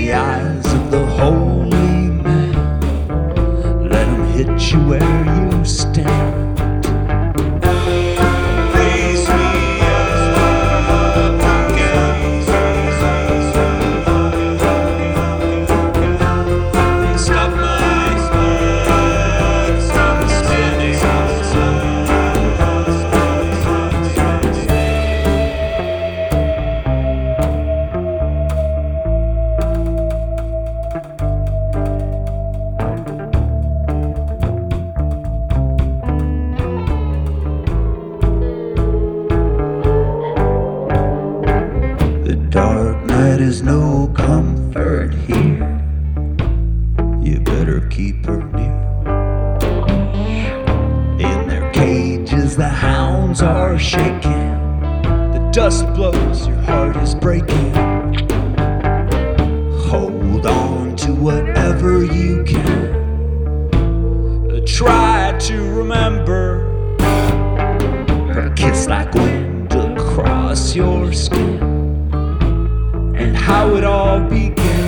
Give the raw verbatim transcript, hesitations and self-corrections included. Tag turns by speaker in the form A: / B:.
A: the eyes of the holy man. Let him hit you where you stand. Dark night is no comfort here. You better keep her near. In their cages the hounds are shaking. The dust blows, your heart is breaking. Hold on to whatever you can. Try to remember her kiss like wind across your skin, and how it all began.